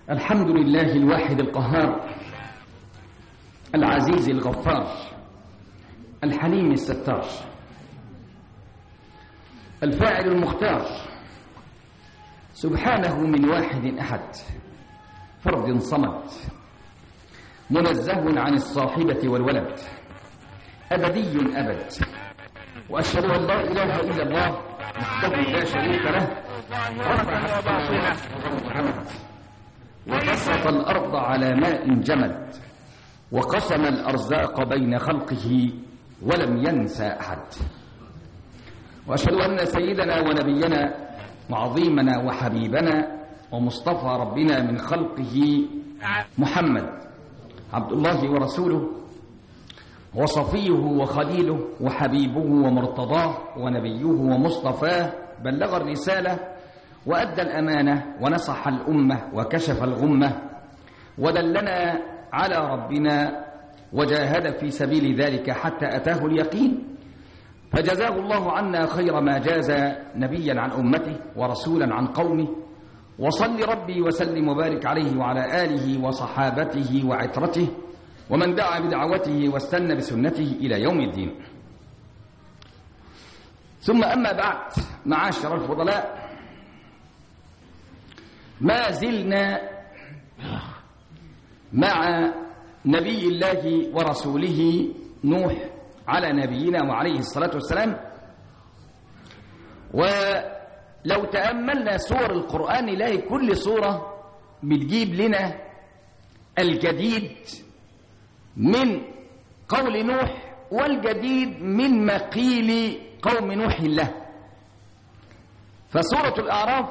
الحمد لله الواحد القهار العزيز الغفار الحليم الستار الفاعل المختار سبحانه من واحد أحد فرد صمد منزه عن الصاحبة والولد أبدي أبد وأشهد أن لا إله إلا الله وحده لا شريك له رفع السماوات والأرض وبسط الأرض على ماء جمد وقسم الأرزاق بين خلقه ولم ينسى أحد وأشهد أن سيدنا ونبينا وعظيمنا وحبيبنا ومصطفى ربنا من خلقه محمد عبد الله ورسوله وصفيه وخليله وحبيبه ومرتضاه ونبيه ومصطفاه بلغ الرسالة وأدى الأمانة ونصح الأمة وكشف الغمة ودلنا على ربنا وجاهد في سبيل ذلك حتى أتاه اليقين فجزاه الله عنا خير ما جاز نبيا عن أمته ورسولا عن قومه وصل ربي وسلم وبارك عليه وعلى آله وصحابته وعترته ومن دعا بدعوته واستنى بسنته إلى يوم الدين. ثم أما بعد، معاشر الفضلاء، ما زلنا مع نبي الله ورسوله نوح على نبينا وعليه الصلاة والسلام. ولو تأملنا سور القرآن نلاقي كل سورة بتجيب لنا الجديد من قول نوح والجديد من مقيل قوم نوح له. فسورة الأعراف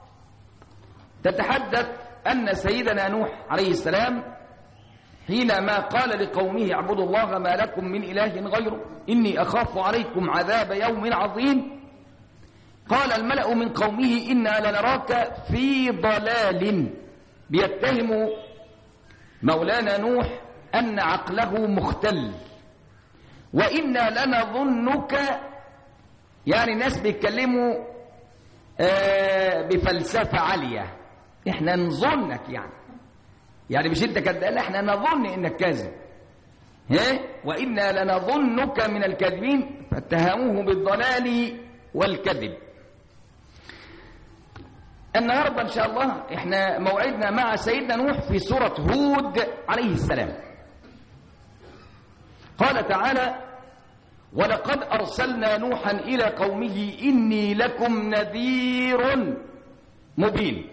تتحدث أن سيدنا نوح عليه السلام حينما قال لقومه اعبدوا الله ما لكم من إله غيره إني أخاف عليكم عذاب يوم عظيم، قال الملأ من قومه إنا لنراك في ضلال، بيتهم مولانا نوح أن عقله مختل، وإنا لنظنك، يعني الناس بيتكلموا بفلسفة عالية، احنا نظنك يعني مش انت كذاب، لا احنا نظن انك كاذب، وإنا لنظنك من الكاذبين، فاتهموه بالضلال والكذب. النهارده ان شاء الله احنا موعدنا مع سيدنا نوح في سورة هود عليه السلام. قال تعالى: ولقد أرسلنا نوحا إلى قومه إني لكم نذير مبين.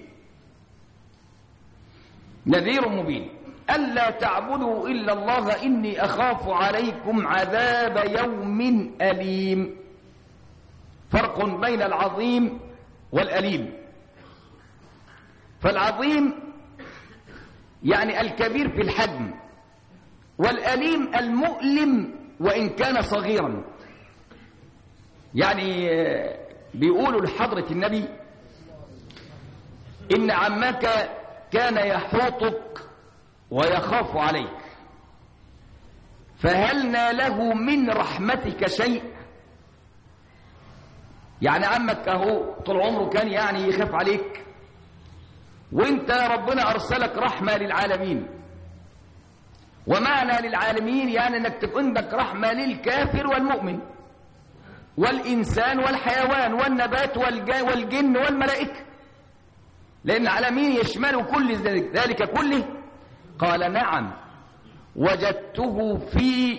نذير مبين ألا تعبدوا إلا الله إني أخاف عليكم عذاب يوم أليم. فرق بين العظيم والأليم. فالعظيم يعني الكبير في الحجم، والأليم المؤلم وإن كان صغيرا. يعني بيقولوا لحضرة النبي إن عمك كان يحوطك ويخاف عليك، فهل ناله من رحمتك شيء؟ يعني عمك اهو طول عمره كان يعني يخاف عليك، وانت ربنا أرسلك رحمة للعالمين. ومعنى للعالمين يعني انك تكون عندك رحمة للكافر والمؤمن والإنسان والحيوان والنبات والجن والملائكة، لأن العالمين يشمل كل ذلك كله. قال: نعم، وجدته في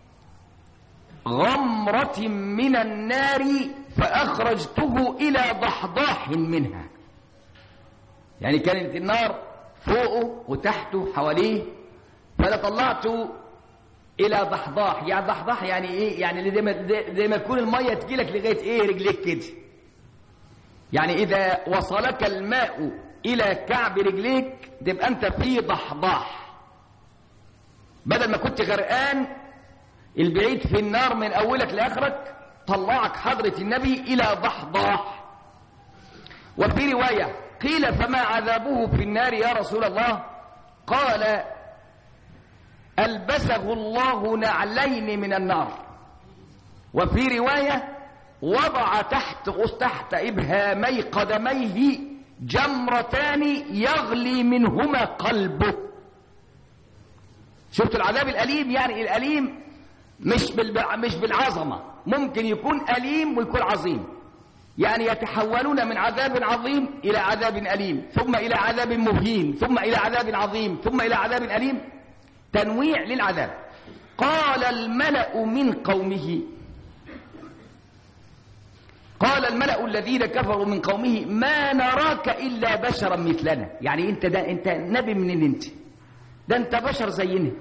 غمرة من النار فأخرجته إلى ضحضاح منها. يعني كانت النار فوقه وتحته حواليه، فأنا طلعته إلى ضحضاح. يعني ضحضاح يعني إيه؟ يعني زي ما تكون المية تجيلك لغاية إيه؟ رجليك كده. يعني إذا وصلك الماء إلى كعب رجليك تبقى أنت في ضحضاح، بدل ما كنت غرقان البعيد في النار من أولك لآخرك، طلعك حضرة النبي إلى ضحضاح. وفي رواية قيل: فما عذابه في النار يا رسول الله؟ قال: ألبسه الله نعلين من النار. وفي رواية: وضع تحت إبهامي قدميه جمرتان يغلي منهما قلبه. شفت العذاب الأليم؟ يعني الأليم مش بالعظمة، ممكن يكون أليم ويكون عظيم. يعني يتحولون من عذاب عظيم إلى عذاب أليم، ثم إلى عذاب مهين، ثم إلى عذاب عظيم، ثم إلى عذاب أليم، تنويع للعذاب. قال الملأ من قومه، قال الملأ الذين كفروا من قومه ما نراك إلا بشرا مثلنا. يعني انت نبي منين انت؟ ده انت بشر زينا.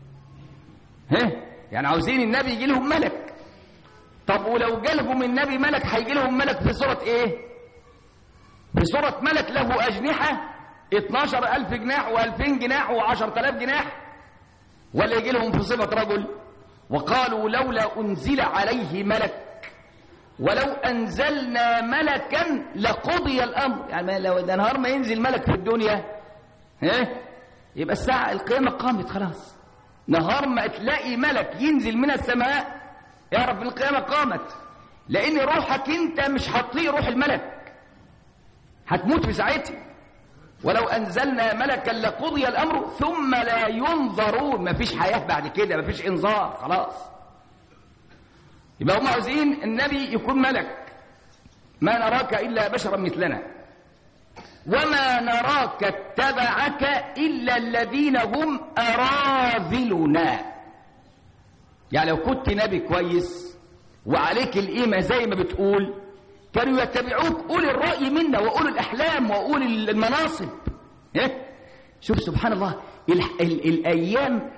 يعني عاوزين النبي يجي لهم ملك. طب ولو جالهم النبي ملك هيجي لهم ملك في صورة ايه؟ في صورة ملك له أجنحة 12,000 جناح و2000 جناح و10,000 جناح، ولا يجي لهم في صفة رجل؟ وقالوا لولا أنزل عليه ملك ولو أنزلنا ملكا لقضي الأمر. يعني لو ده نهار ما ينزل ملك في الدنيا يبقى الساعة القيامة قامت خلاص. نهار ما تلاقي ملك ينزل من السماء يعرف القيامة قامت، لأن روحك أنت مش هتطيق روح الملك، هتموت في ساعتها. ولو أنزلنا ملكا لقضي الأمر ثم لا ينظرون. مفيش حياة بعد كده، مفيش إنظار خلاص. يبقى هم عاوزين النبي يكون ملك. ما نراك إلا بشرا مثلنا وما نراك اتبعك إلا الذين هم أراذلنا. يعني لو كنت نبي كويس وعليك القيمة زي ما بتقول كانوا يتبعوك أولي الرأي منا وأولي الأحلام وأولي المناصب. شوف سبحان الله، الأيام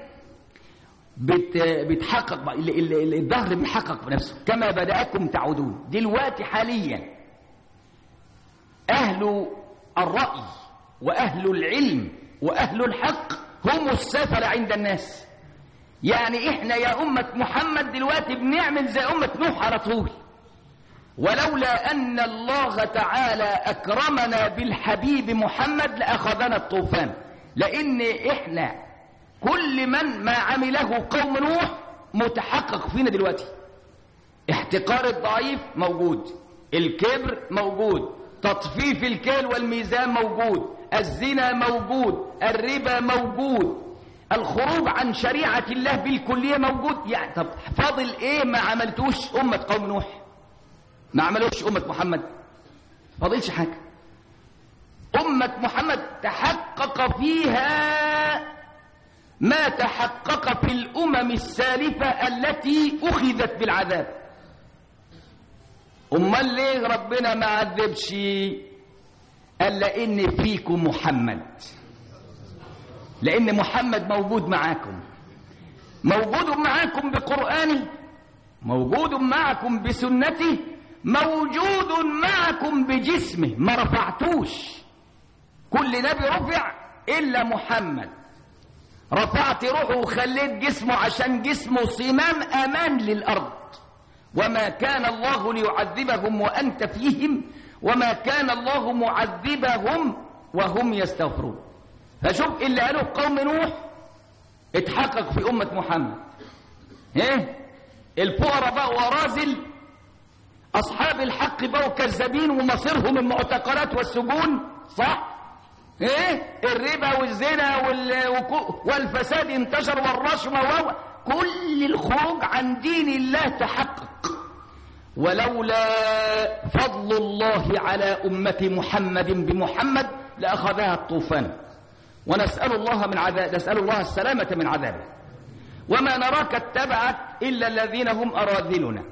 بتحقق، الظهر بيحقق بنفسه كما بدأكم تعودون. دلوقتي حاليا أهل الرأي وأهل العلم وأهل الحق هم السفل عند الناس. يعني إحنا يا أمة محمد دلوقتي بنعمل زي أمة نوح على طول. ولولا أن الله تعالى أكرمنا بالحبيب محمد لأخذنا الطوفان. لأن إحنا كل من ما عمله قوم نوح متحقق فينا دلوقتي. احتقار الضعيف موجود، الكبر موجود، تطفيف الكيل والميزان موجود، الزنا موجود، الربا موجود، الخروج عن شريعة الله بالكلية موجود. يعني طب فاضل ايه ما عملتوش أمة قوم نوح؟ ما عملوش أمة محمد؟ فاضلش حاجة. أمة محمد تحقق فيها ما تحقق في الأمم السالفة التي أخذت بالعذاب. أمال ليه ربنا ما عذبش؟ قال لأن فيكم محمد، لأن محمد موجود معاكم، موجود معاكم بقرآنه، موجود معكم بسنته، موجود معكم بجسمه. ما رفعتوش. كل نبي رفع إلا محمد. رفعت روحه وخليت جسمه عشان جسمه صمام أمان للأرض. وما كان الله ليعذبهم وأنت فيهم وما كان الله معذبهم وهم يستغفرون. فشوف اللي قالوا قوم نوح اتحقق في أمة محمد. الفقراء بقوا ورازل، أصحاب الحق بقوا كذابين ومصيرهم المعتقلات والسجون. صح؟ الربا والزنا والفساد انتشر والرشوة كل الخروج عن دين الله تحقق. ولولا فضل الله على أمة محمد بمحمد لأخذها الطوفان. ونسأل الله من عذاب، نسأل الله السلامة من عذابه. وما نراك اتبعك إلا الذين هم أراذلنا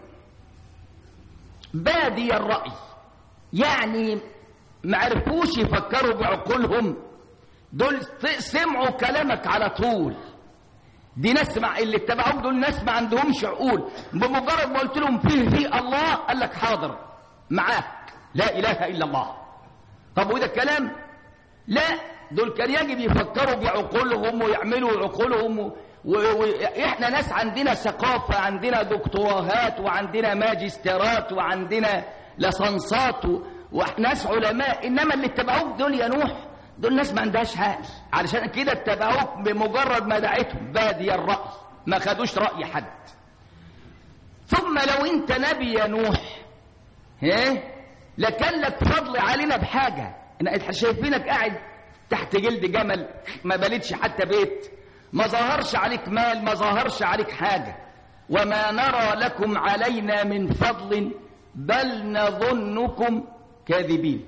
بادي الرأي. يعني ما عرفوش يفكروا بعقولهم، دول سمعوا كلامك على طول. دي ناس اللي اتبعوك دول ناس ما عندهمش عقول. بمجرد ما قلت لهم فيه الله قال لك حاضر معاك، لا إله إلا الله. طب وده الكلام؟ لا، دول كان يجب يفكروا بعقولهم ويعملوا عقولهم. وإحنا ناس عندنا ثقافة، عندنا دكتوراهات وعندنا ماجستيرات وعندنا لصنصات وناس علماء. إنما اللي اتبعوك دول يا نوح دول ناس ما عندهاش عقل، علشان كده اتبعوك بمجرد ما دعيتهم بادي الرأي، ما خدوش رأي حد. ثم لو انت نبي يا نوح لكان لك فضل علينا بحاجة. إن شايفينك قاعد تحت جلد جمل، ما بلدش حتى بيت، ما ظهرش عليك مال، ما ظهرش عليك حاجة. وما نرى لكم علينا من فضل بل نظنكم كاذبين.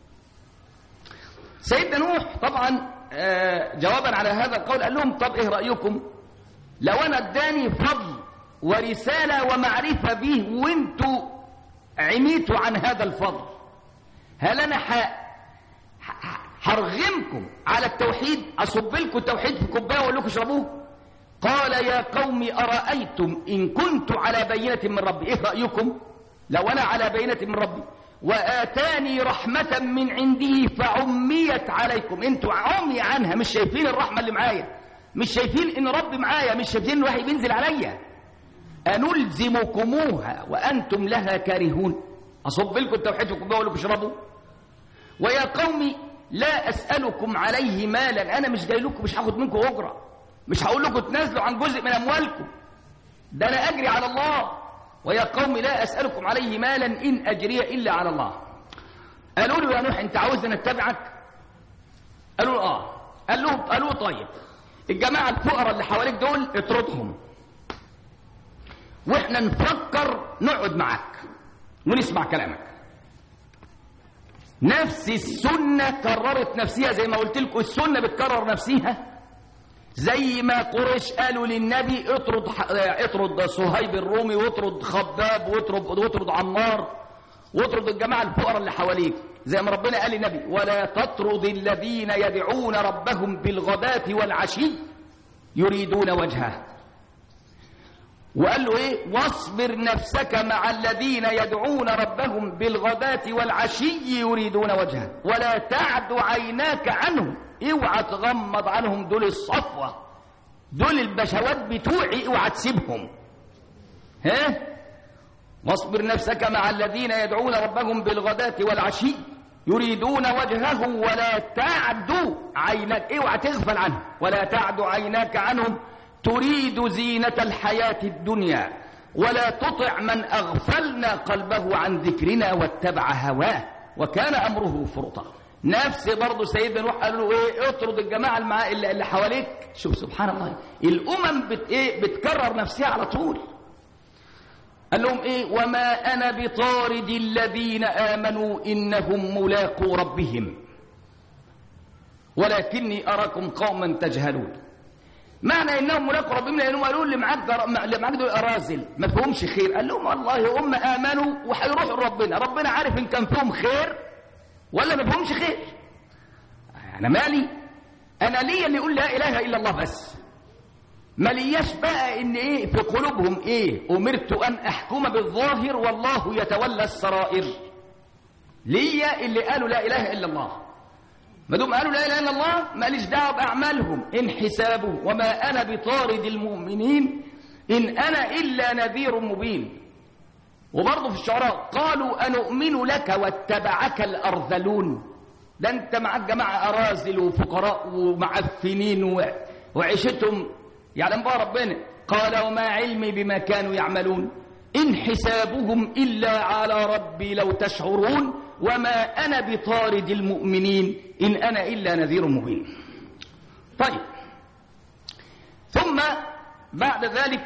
سيدنا نوح طبعا جوابا على هذا القول قال لهم طب ايه رأيكم لو انا اداني فضل ورسالة ومعرفة به وانتوا عميتوا عن هذا الفضل، هل انا هرغمكم على التوحيد؟ اصب لكم التوحيد في كوبايه واقول لكم اشربوه؟ قال يا قوم ارايتم ان كنت على بينه من ربي، ايه رايكم لو انا على بينه من ربي واتاني رحمه من عنده فعميت عليكم؟ انتوا عمي عنها، مش شايفين الرحمه اللي معايا، مش شايفين ان ربي معايا، مش شايفين الوحي بينزل عليا. انلزمكموها وانتم لها كارهون؟ اصب لكم التوحيد في كوبايه واقول لكم اشربوا؟ ويا قوم لا أسألكم عليه مالا، أنا مش جاي لكم، مش هاخد منكم أجرة، مش هقول لكم تنازلوا عن جزء من أموالكم، ده أنا أجري على الله. ويا قوم لا أسألكم عليه مالا إن أجري إلا على الله. قالوا له يا نوح أنت عاوزنا نتبعك؟ قالوا له قالوا له طيب الجماعة الفقراء اللي حواليك دول اطردهم، وإحنا نفكر نقعد معاك ونسمع كلامك. نفس السنة كررت نفسها، زي ما قلت لكم السنة بتكرر نفسها، زي ما قريش قالوا للنبي اطرد صهيب الرومي واطرد خباب واطرد عمار واطرد الجماعة الفقراء اللي حواليك، زي ما ربنا قال للنبي ولا تطرد الذين يدعون ربهم بالغداة والعشي يريدون وجهه. وقال له ايه؟ واصبر نفسك مع الذين يدعون ربهم بالغداة والعشي يريدون وجهه ولا تعد عيناك عنهم، اوعى تغمض عنهم، دول الصفوة، دول البشوات بتوعي، اوعى تسيبهم. واصبر نفسك مع الذين يدعون ربهم بالغداة والعشي يريدون وجهه ولا تعد عيناك، اوعى تغفل عنهم، ولا تعد عيناك عنهم تريد زينة الحياة الدنيا ولا تطع من أغفلنا قلبه عن ذكرنا واتبع هواه وكان أمره فرطا. نفس برضه سيدنا نوح قال له ايه؟ اطرد الجماعة اللي حواليك. شوف سبحان الله، الأمم بتكرر نفسها على طول. قال لهم ايه؟ وما أنا بطارد الذين آمنوا إنهم ملاقو ربهم ولكني أراكم قوما تجهلون. معنى انهم ملاقوا ربهم لانهم قالوا اللي معاك دول اراذل ما فيهمش خير. قال لهم والله هم امنوا وهيروحوا لربنا، ربنا عارف ان كان فيهم خير ولا ما فيهمش خير. انا مالي، انا ليا اللي يقول لا اله الا الله بس، ما لياش بقى ان ايه في قلوبهم ايه. امرت ان احكم بالظاهر والله يتولى السرائر. ليا اللي قالوا لا اله الا الله، ما دام قالوا لا اله الا الله ماليش دعوه باعمالهم، ان حسابه وما انا بطارد المؤمنين ان انا الا نذير مبين. وبرضه في الشعراء قالوا انؤمن لك واتبعك الارذلون، ده انت معاك جماعه اراذل وفقراء ومعفنين وعيشتهم يعلم بها ربنا. قال وما علمي بما كانوا يعملون ان حسابهم الا على ربي لو تشعرون وما أنا بطارد المؤمنين إن أنا إلا نذير مبين. طيب، ثم بعد ذلك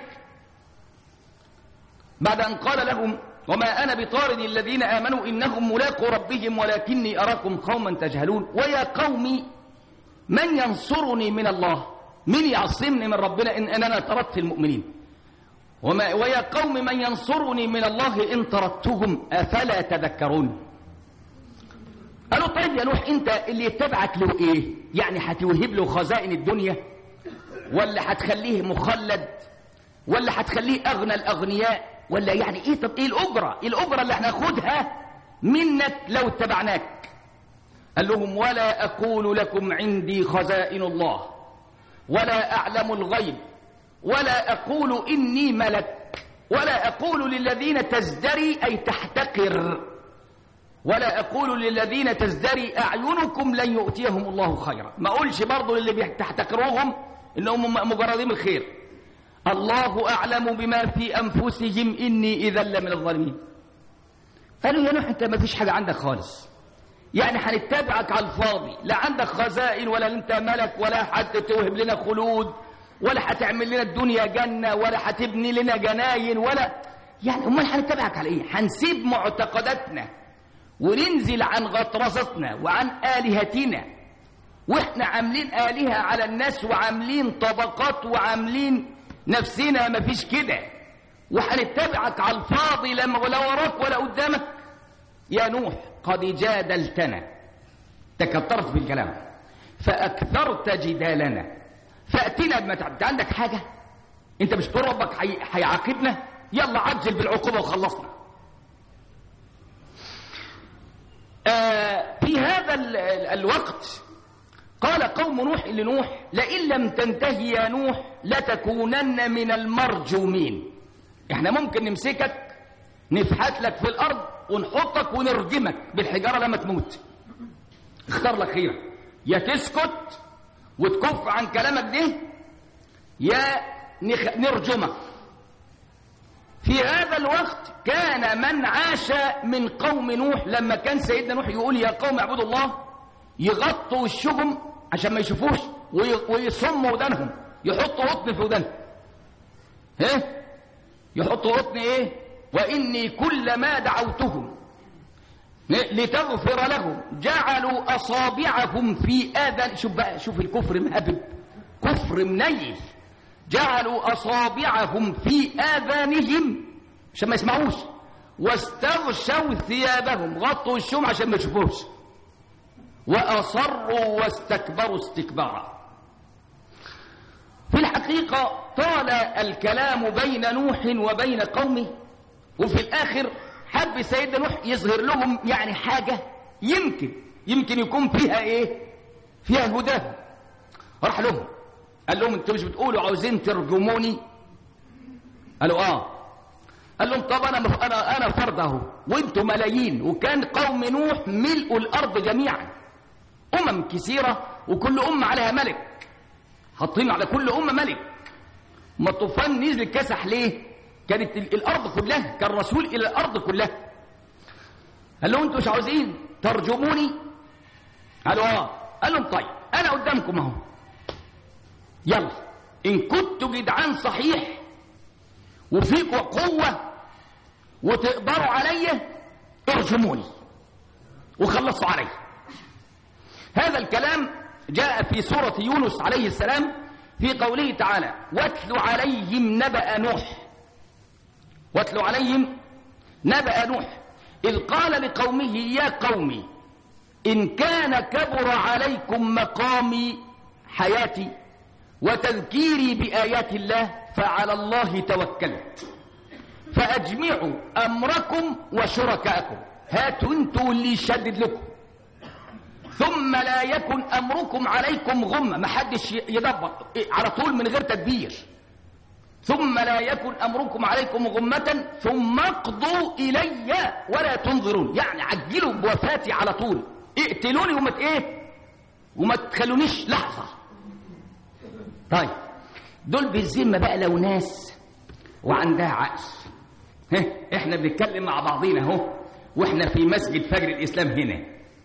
بعد أن قال لهم وما أنا بطارد الذين آمنوا إنهم ملاقوا ربهم ولكني أراكم قوما تجهلون ويا قوم من ينصرني من الله، من يعصمني من ربنا إن أنا طردت المؤمنين. ويا قوم من ينصرني من الله إن طردتهم أفلا تذكرون. قالوا طيب يا نوح انت اللي يتبعك له ايه؟ يعني هتوهب له خزائن الدنيا ولا هتخليه مخلد ولا هتخليه اغنى الاغنياء ولا يعني ايه؟ طب ايه الاجره اللي هناخدها منك لو اتبعناك؟ قال لهم ولا اقول لكم عندي خزائن الله ولا اعلم الغيب ولا اقول اني ملك ولا اقول للذين تزدري اي تحتقر ولا أقول للذين تزدري أعينكم لن يؤتيهم الله خيرا. ما أقولش برضو للي تحتقروهم إنهم مجردين الخير. الله أعلم بما في أنفسهم إني إذا لمن الظالمين. قالوا يا نوح أنت ما فيش حاجة عندك خالص، يعني هنتبعك على الفاضي، لا عندك خزائن ولا انت ملك ولا حد توهب لنا خلود ولا هتعمل لنا الدنيا جنة ولا هتبني لنا جناين ولا يعني امال هنتبعك على ايه؟ هنسيب معتقداتنا وننزل عن غطرستنا وعن آلهتنا، واحنا عاملين آلهة على الناس وعاملين طبقات وعاملين نفسنا مفيش كده، وهنتبعك على الفاضي لا وراك ولا قدامك. يا نوح قد جادلتنا، تكترت في الكلام فأكثرت جدالنا فأتنا بما تعد. عندك حاجة انت مش تقول ربك هيعاقبنا؟ يلا عجل بالعقوبة وخلصنا. في هذا الوقت قال قوم نوح لنوح لئن لم تنتهي يا نوح لتكونن من المرجومين. احنا ممكن نمسكك نفحت لك في الأرض ونحطك ونرجمك بالحجارة لما تموت. اختار لك خيرة، يا تسكت وتكف عن كلامك ده يا نرجمك. في هذا الوقت كان من عاش من قوم نوح لما كان سيدنا نوح يقول يا قوم اعبدوا الله يغطوا وشهم عشان ما يشوفوش ويصموا ودانهم، يحطوا قطن في ودانهم. يحطوا قطن ايه؟ واني كلما دعوتهم لتغفر لهم جعلوا اصابعهم في اذان. شوف بقى، شوف الكفر مهبب، كفر منيل. جعلوا اصابعهم في اذانهم عشان ما يسمعوش، واستغشوا ثيابهم، غطوا وشهم عشان ما يشوفوش، واصروا واستكبروا استكبارا. في الحقيقة طال الكلام بين نوح وبين قومه، وفي الآخر حب سيدنا نوح يظهر لهم يعني حاجة يمكن يكون فيها ايه؟ فيها هداه. راح لهم قال لهم انتوا مش بتقولوا عاوزين ترجموني؟ قالوا قال لهم طب انا فرد اهو وانتوا ملايين، وكان قوم نوح ملء الارض جميعا، كثيرة وكل أمة عليها ملك، حاطين على كل أمة ملك. ما الطوفان نزل كسح ليه؟ كانت الأرض كلها، كان رسول إلى الأرض كلها. قال لهم انتوا مش عاوزين ترجموني؟ قالوا قال لهم طيب أنا قدامكم اهو، يلا إن كنتوا جدعان صحيح وفيكوا قوة وتقدروا عليا ارجموني وخلصوا علي. هذا الكلام جاء في سورة يونس عليه السلام في قوله تعالى واتل عليهم نبأ نوح. واتل عليهم نبأ نوح إذ قال لقومه يا قوم إن كان كبر عليكم مقامي حياتي وتذكيري بآيات الله فعلى الله توكلت فأجمعوا أمركم وشركاءكم. هاتوا انتوا اللي يشدد لكم، ثم لا يكن أمركم عليكم غمة، ما حدش يدبر على طول من غير تدبير. ثم لا يكن أمركم عليكم غمة ثم اقضوا إلي ولا تنظرون، يعني عجلوا بوفاتي على طول، اقتلوني وما تخلونيش لحظة. طيب دول بالذمة بقى لو ناس وعندها عقل. احنا بنتكلم مع بعضينا اهو واحنا في مسجد فجر الإسلام هنا،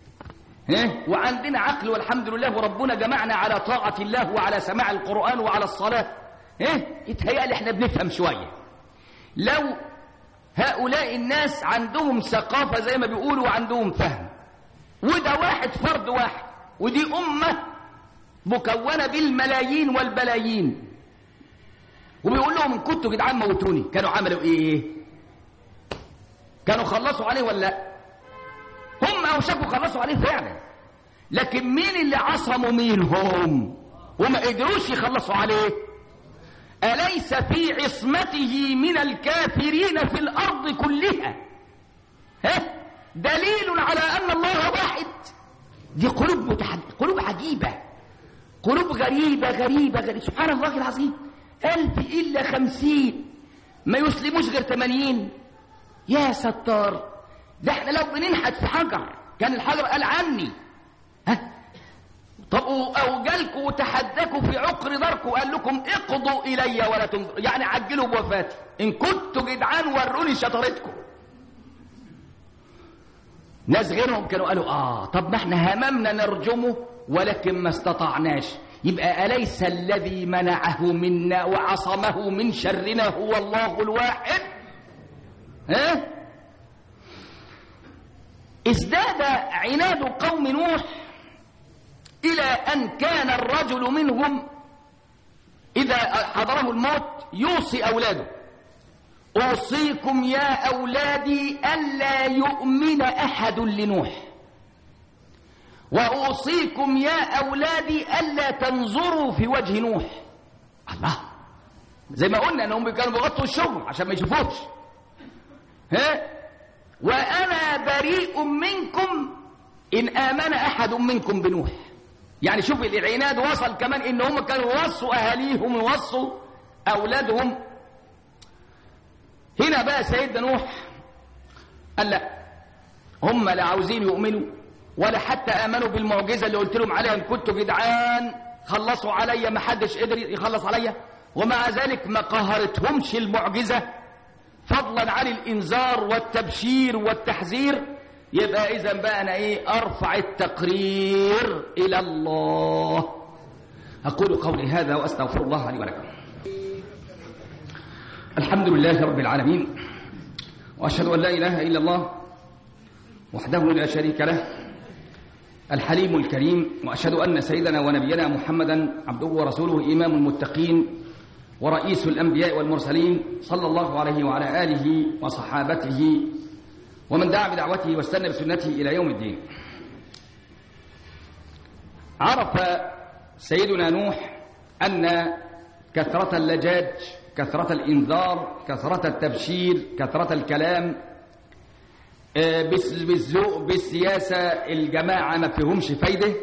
وعندنا عقل والحمد لله، وربنا جمعنا على طاعة الله وعلى سماع القرآن وعلى الصلاة. يتهيألي احنا بنفهم شوية. لو هؤلاء الناس عندهم ثقافة زي ما بيقولوا وعندهم فهم، وده واحد فرد واحد، ودي أمة مكونة بالملايين والبلايين، وبيقول لهم إن كنتوا جدعان موتوني، كانوا عملوا إيه؟ كانوا خلصوا عليه ولا لا؟ هم أوشكوا خلصوا عليه فعلا، لكن مين اللي عصموا منهم وما قدروش يخلصوا عليه؟ أليس في عصمته من الكافرين في الأرض كلها دليل على أن الله واحد؟ دي قلوب عجيبة، قلوب غريبة. سبحان الله العظيم، 1000 إلا 50 ما يسلموش غير 80. يا ستار، ده احنا لو بننحت في حجر كان الحجر قال عني. طب او جالكوا وتحداكوا في عقر داركوا وقال لكم اقضوا الي ولا تنظروا، يعني عجلوا بوفاتي، ان كنتوا جدعان وروني شطارتكم. ناس غيرهم كانوا قالوا طب ما احنا هممنا نرجمه ولكن ما استطعناش. يبقى أليس الذي منعه منا وعصمه من شرنا هو الله الواحد؟ ازداد عناد قوم نوح إلى أن كان الرجل منهم إذا حضره الموت يوصي أولاده: أوصيكم يا أولادي ألا يؤمن أحد لنوح، وأوصيكم يا أولادي ألا تنظروا في وجه نوح. الله، زي ما قلنا أنهم كانوا بيغطوا الشغل عشان ما يشوفوش. وأنا بريء منكم إن آمن أحد منكم بنوح. يعني شوف العناد وصل كمان إن هم كانوا يوصوا أهاليهم ويوصوا أولادهم. هنا بقى سيدنا نوح قال لا، هم لا عاوزين يؤمنوا ولا حتى آمنوا بالمعجزة اللي قلت لهم عليها إن كنتوا جدعان خلصوا عليا، ما حدش قدر يخلص عليا. ومع ذلك ما قهرتهمش المعجزة فضلا عن الإنذار والتبشير والتحذير. يبقى إذن بقى أنا أرفع التقرير إلى الله. أقول قولي هذا وأستغفر الله لي ولكم. الحمد لله رب العالمين، وأشهد أن لا إله إلا الله وحده لا شريك له الحليم الكريم، وأشهد أن سيدنا ونبينا محمدا عبده ورسوله إمام المتقين ورئيس الأنبياء والمرسلين، صلى الله عليه وعلى آله وصحابته ومن دعا بدعوته واستنى بسنته إلى يوم الدين. عرف سيدنا نوح أن كثرة اللجاج، كثرة الإنذار، كثرة التبشير، كثرة الكلام بالذوق بالسياسة الجماعة ما فيهمش فايدة،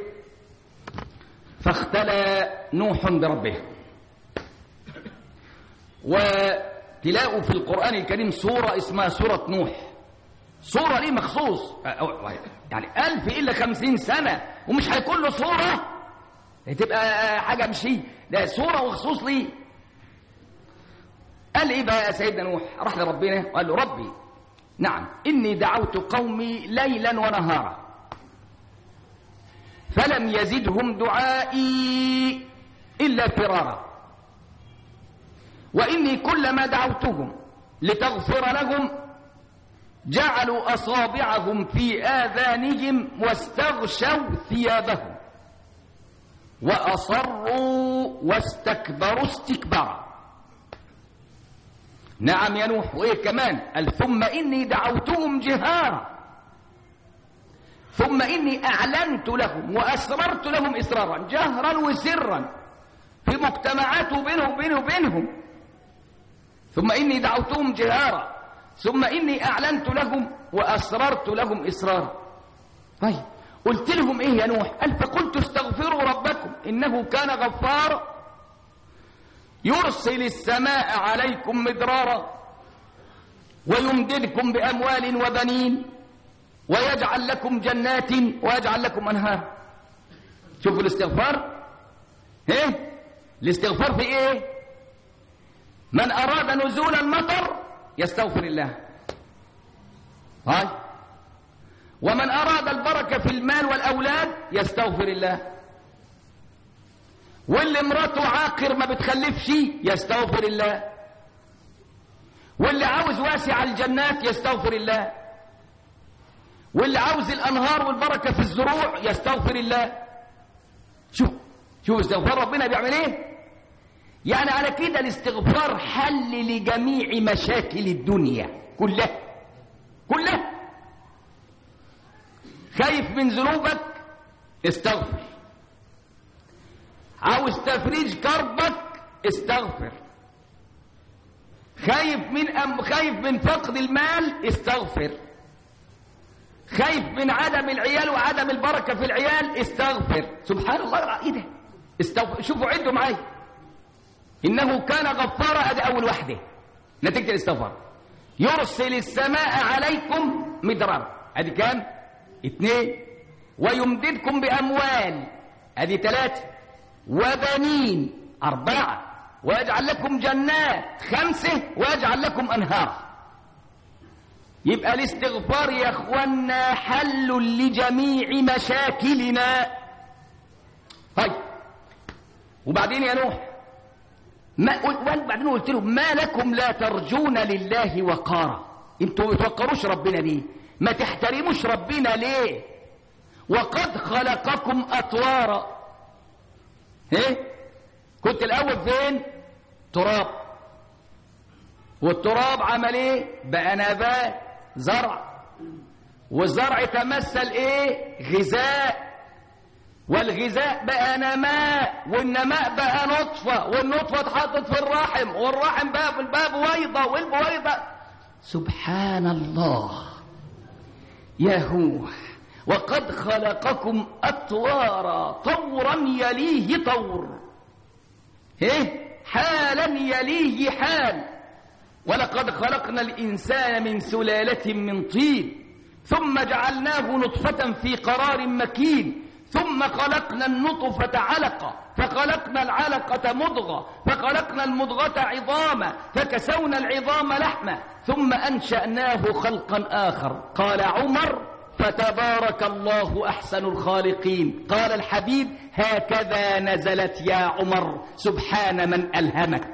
فاختلى نوح بربه. وتلاقوا في القرآن الكريم سورة اسمها سورة نوح، سورة ليه مخصوص، يعني 1000 إلا 50 سنة ومش هيكون له سورة، هتبقى حاجة مشي، ده سورة وخصوص ليه. قال إيه بقى سيدنا نوح؟ راح لربنا وقال له: ربي نعم إني دعوت قومي ليلا ونهارا فلم يزدهم دعائي إلا فرارا، وإني كلما دعوتهم لتغفر لهم جعلوا أصابعهم في آذانهم واستغشوا ثيابهم وأصروا واستكبروا استكبارا. نعم يا نوح، وإيه كمان؟ قال: ثم إني دعوتهم جهارا ثم إني أعلنت لهم وأسررت لهم إسرارا، جهرا وسرا في مجتمعات بينهم. ثم إني دعوتهم جهارا ثم إني أعلنت لهم وأسررت لهم إسرارا. طيب قلت لهم إيه يا نوح؟ قال: فقلت استغفروا ربكم إنه كان غفارا يرسل السماء عليكم مدرارا ويمددكم بأموال وبنين ويجعل لكم جنات ويجعل لكم أنهار. شوفوا الاستغفار، الاستغفار في إيه؟ من أراد نزول المطر يستغفر الله، ومن أراد البركة في المال والأولاد يستغفر الله، واللي امراته عاقر ما بتخلفش يستغفر الله، واللي عاوز واسع الجنات يستغفر الله، واللي عاوز الأنهار والبركة في الزروع يستغفر الله. شوف استغفار ربنا بيعمل ايه؟ يعني على كده الاستغفار حل لجميع مشاكل الدنيا كلها. خايف من ذنوبك استغفر، عاوز تفريج كربك استغفر، خايف من فقد المال استغفر، خايف من عدم العيال وعدم البركة في العيال استغفر. سبحان الله، ايه ده؟ استغفر. شوفوا عدوا معايا، إنه كان غفارا، ادي أول واحدة نتيجة الاستغفار. يرسل السماء عليكم مدرارا، ادي كام؟ 2. ويمددكم بأموال، ادي 3. وبنين، 4. ويجعل لكم جنات، 5. ويجعل لكم أنهار. يبقى الاستغفار يا اخوانا حل لجميع مشاكلنا. طيب وبعدين يا نوح وبعدين قلت لهم ما لكم لا ترجون لله وقارا؟ انتوا ما توقروش ربنا ليه؟ ما تحترموش ربنا ليه؟ وقد خلقكم اطوارا. كنت الاول فين؟ تراب، والتراب عمل ايه؟ بقى نبات زرع، والزرع تمثل ايه؟ غذاء، والغذاء بقى نماء، والنماء بقى نطفة، والنطفة اتحطت في الرحم، والرحم بقى في الباب بويضة، والبويضة. سبحان الله ياهو. وقد خلقكم أطوارا، طورا يليه طور، حالا يليه حال. ولقد خلقنا الإنسان من سلالة من طين ثم جعلناه نطفة في قرار مكين ثم خلقنا النطفة علقة فخلقنا العلقة مضغة فخلقنا المضغة عظاما فكسونا العظام لحما ثم أنشأناه خلقا آخر. قال عمر فتبارك الله أحسن الخالقين. قال الحبيب هكذا نزلت يا عمر سبحان من ألهمك.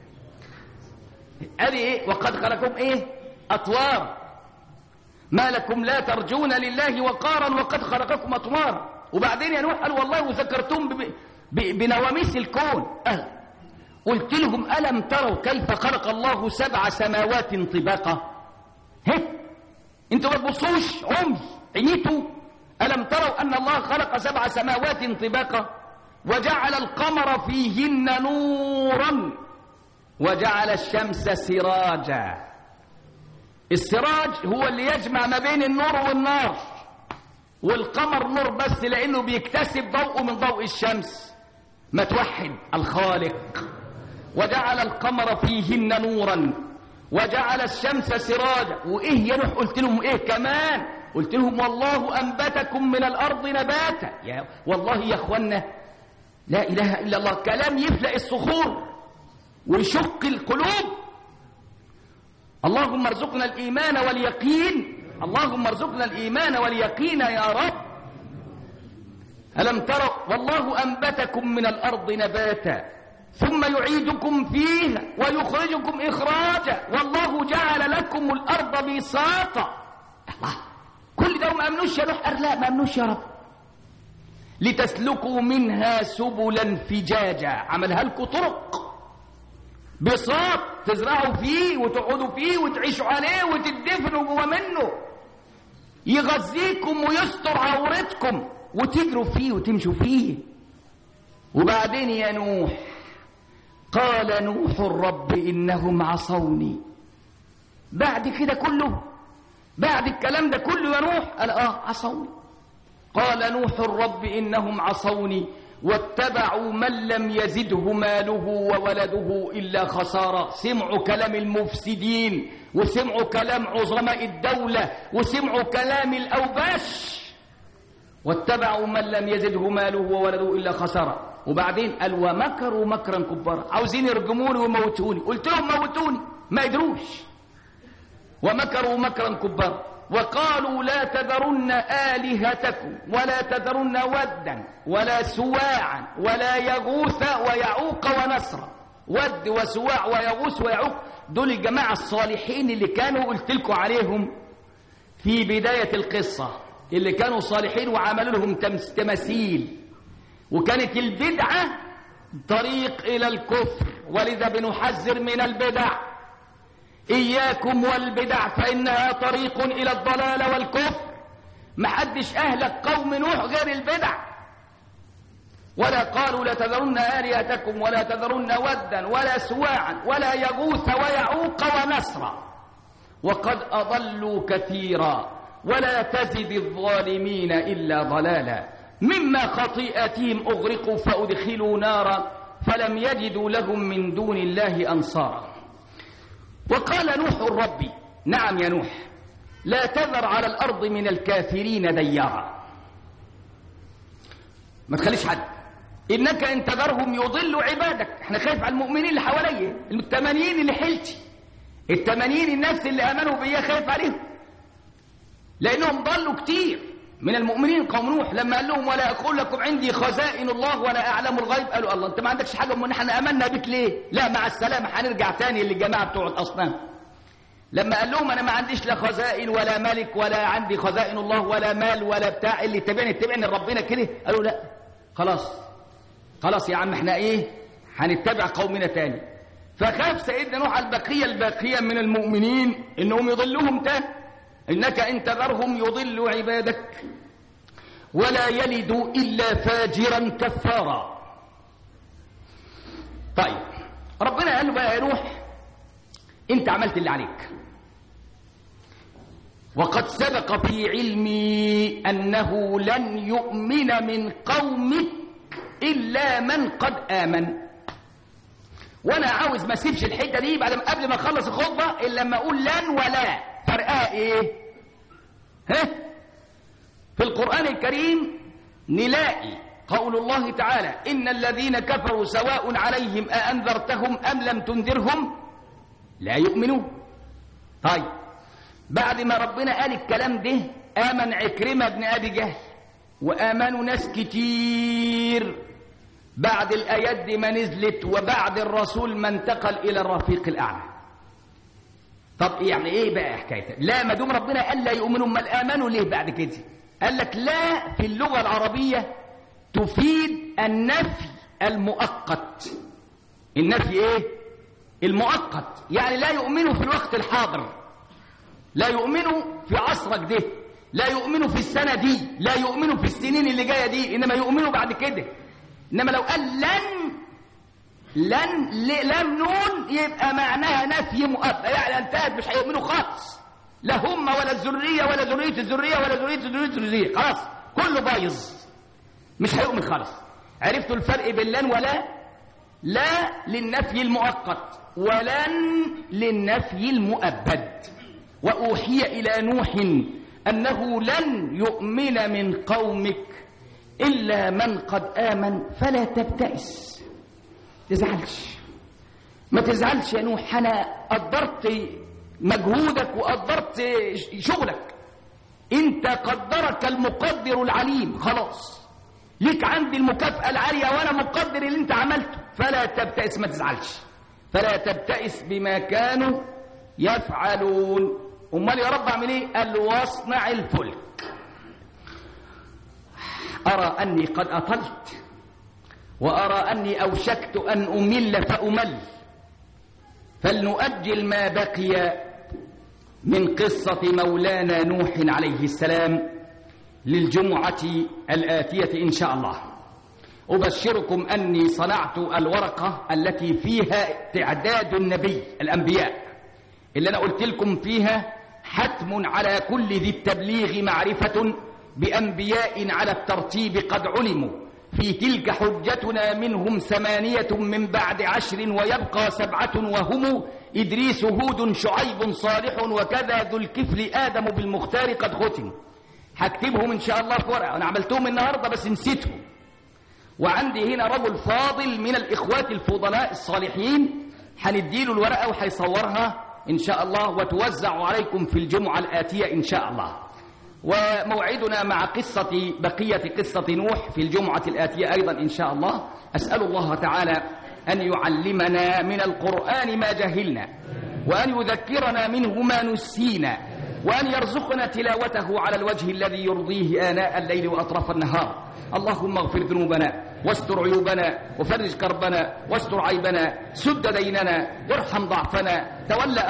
قال ايه؟ وقد خلقكم أطوار، ما لكم لا ترجون لله وقارا وقد خلقكم أطوارا. وبعدين يا نوح قال والله وذكرتم بنواميس الكون. قلت لهم ألم تروا كيف خلق الله 7 سماوات طباقا؟ انتوا ما تبصوش عميتوا؟ ألم تروا أن الله خلق 7 سماوات طباقا وجعل القمر فيهن نورا وجعل الشمس سراجا. السراج هو اللي يجمع ما بين النور والنار، والقمر نور بس لأنه بيكتسب ضوء من ضوء الشمس. ما توحد الخالق. وجعل القمر فيهن نورا وجعل الشمس سراجا. وإيه يا نوح؟ قلت لهم إيه كمان؟ قلت لهم والله أنبتكم من الأرض نباتا. والله يا أخوانا لا إله إلا الله، كلام يفلق الصخور ويشق القلوب. اللهم ارزقنا الإيمان واليقين، اللهم ارزقنا الإيمان واليقين يا رب. ألم تروا والله أنبتكم من الأرض نباتا ثم يعيدكم فيها ويخرجكم إخراجا والله جعل لكم الأرض بساطا. الله، كل ده ما أمنوش يا نوح؟ لا ما أمنوش يا رب. لتسلكوا منها سبلا فجاجا، عملها لكم طرق بساط تزرعوا فيه وتقعدوا فيه وتعيشوا عليه وتدفنوا جوا منه، يغذيكم ويستر عورتكم وتجروا فيه وتمشوا فيه. وبعدين يا نوح قال نوح الرب إنهم عصوني. بعد كده كله، بعد الكلام ده كله يا نوح قال عصوني. قال نوح الرب إنهم عصوني واتبعوا من لم يزده ماله وولده إلا خسارة. سمعوا كلام المفسدين وسمعوا كلام عظماء الدولة وسمعوا كلام الأوباش. واتبعوا من لم يزده ماله وولده إلا خسارة. وبعدين قال ومكروا مكرا كبارا، عاوزين يرجموني ويموتوني. قلت لهم موتوني، ما يدروش. ومكروا مكرا كبارا وقالوا لا تذرن آلهتكم ولا تذرن ودا ولا سواعا ولا يغوث ويعوق ونسرا. ود وسواع ويغوث ويعوق دول الجماعة الصالحين اللي كانوا قلت لكم عليهم في بداية القصة، اللي كانوا صالحين وعملوا لهم تماثيل. وكانت البدعة طريق إلى الكفر، ولذا بنحذر من البدع. إياكم والبدع فإنها طريق إلى الضلال والكفر. محدش أهلك قوم نوح غير البدع. ولا قالوا لا تذرن آلهتكم ولا تذرن ودا ولا سواعا ولا يغوث ويعوق ونسرا وقد أضلوا كثيرا ولا تزد الظالمين إلا ضلالا. مما خطيئتهم أغرقوا فأدخلوا نارا فلم يجدوا لهم من دون الله أنصارا. وقال نوح الرب نعم يا نوح لا تذر على الأرض من الكافرين ديارا. ما تخليش حد، إنك إن تذرهم يضلوا عبادك. احنا خايف على المؤمنين اللي حواليا، ال80 اللي حلتي، ال80 الناس اللي آمنوا بيا خايف عليهم. لأنهم ضلوا كتير من المؤمنين قوم نوح لما قال لهم ولا أقول لكم عندي خزائن الله ولا أعلم الغيب، قالوا الله أنت ما عندكش حاجة أمال احنا آمنا بك ليه؟ لا مع السلامة هنرجع تاني للجماعة بتوع الأصنام. لما قال لهم أنا ما عنديش لا خزائن ولا ملك ولا عندي خزائن الله ولا مال ولا بتاع، اللي اتبعني ربنا كده، قالوا لا خلاص يا عم احنا ايه هنتبع قومنا تاني. فخاف سيدنا نوح البقية من المؤمنين انهم يضلوهم تاني، انك ان تذرهم يضلوا عبادك ولا يلدوا الا فاجرا كفارا. طيب ربنا قال له بقى يا نوح انت عملت اللي عليك، وقد سبق في علمي انه لن يؤمن من قومك الا من قد امن. وانا عاوز ما اسيبش الحته دي بعد قبل ما اخلص الخطبه الا لما اقول لن ولا فرقها ايه. في القران الكريم نلاقي قول الله تعالى ان الذين كفروا سواء عليهم أأنذرتهم ام لم تنذرهم لا يؤمنون. طيب بعد ما ربنا قال الكلام ده آمن عكرمة بن أبي جهل وآمنوا ناس كتير بعد الآيات دي ما نزلت، وبعد الرسول ما انتقل إلى الرفيق الأعلى. طب يعني إيه بقى حكايته؟ لا ما دام ربنا قال لا يؤمنوا امال آمنوا ليه بعد كده؟ قال لك لا في اللغة العربية تفيد النفي المؤقت. النفي إيه؟ المؤقت، يعني لا يؤمنوا في الوقت الحاضر، لا يؤمنوا في عصرك ده، لا يؤمنوا في السنة دي، لا يؤمنوا في السنين اللي جاية دي، إنما يؤمنوا بعد كده. إنما لو قال لم نون يبقى معناها نفي مؤقت، يعني انتهت مش هيؤمنوا خالص، لا هم ولا الذرية ولا ذرية الذرية ولا ذرية الذرية، خلاص كله بايظ مش هيؤمن خالص. عرفتوا الفرق بين لن ولا؟ لا للنفي المؤقت ولن للنفي المؤبد. وأوحي إلى نوح أنه لن يؤمن من قومك إلا من قد آمن فلا تبتئس. ما تزعلش يا نوح، أنا قدرت مجهودك وقدرت شغلك، أنت قدرك المقدر العليم، خلاص ليك عندي المكافأة العالية وأنا مقدر اللي أنت عملته، فلا تبتئس، ما تزعلش، فلا تبتئس بما كانوا يفعلون. امال يا رب اعمل ايه؟ قال له واصنع الفلك. ارى اني قد اطلت وارى اني اوشكت ان امل فامل، فلنؤجل ما بقي من قصه مولانا نوح عليه السلام للجمعه الاتيه ان شاء الله. أبشركم أني صنعت الورقة التي فيها تعداد الأنبياء اللي أنا قلت لكم فيها حتم على كل ذي التبليغ معرفة بأنبياء على الترتيب قد علموا، في تلك حجتنا منهم 8 من بعد 10 ويبقى 7 وهم إدريس هود شعيب صالح وكذا ذو الكفل آدم بالمختار قد ختم. هكتبهم إن شاء الله في ورقة، أنا عملتهم النهاردة بس نسيتهم. وعندي هنا رجل فاضل من الإخوات الفضلاء الصالحين هنديله الورقة وهيصورها إن شاء الله وتوزع عليكم في الجمعة الآتية إن شاء الله. وموعدنا مع بقية قصة نوح في الجمعة الآتية أيضا إن شاء الله. أسأل الله تعالى أن يعلمنا من القرآن ما جهلنا، وأن يذكرنا منه ما نسينا، وأن يرزقنا تلاوته على الوجه الذي يرضيه آناء الليل وأطراف النهار. اللهم اغفر ذنوبنا واستر عيوبنا وفرج كربنا واستر عيبنا، سد ديننا، ارحم ضعفنا، تولى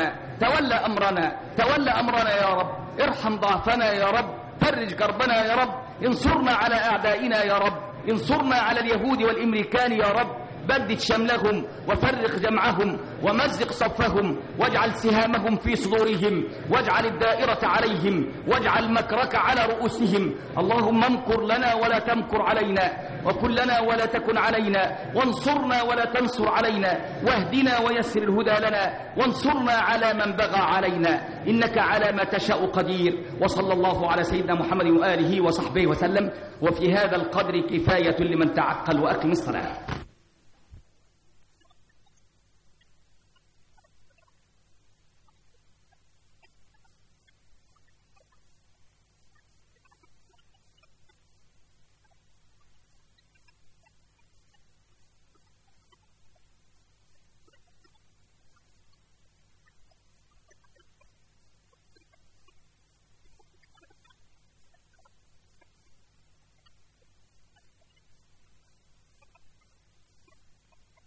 أمرنا يا رب، ارحم ضعفنا يا رب، فرج كربنا يا رب، انصرنا على أعدائنا يا رب، انصرنا على اليهود والأمريكان يا رب، بدد شملهم وفرق جمعهم ومزق صفهم، واجعل سهامهم في صدورهم، واجعل الدائرة عليهم، واجعل مكرك على رؤوسهم. اللهم امكر لنا ولا تمكر علينا، وكن لنا ولا تكن علينا، وانصرنا ولا تنصر علينا، واهدنا ويسر الهدى لنا، وانصرنا على من بغى علينا، إنك على ما تشاء قدير. وصلى الله على سيدنا محمد وآله وصحبه وسلم. وفي هذا القدر كفاية لمن تعقل، وأقم الصلاة.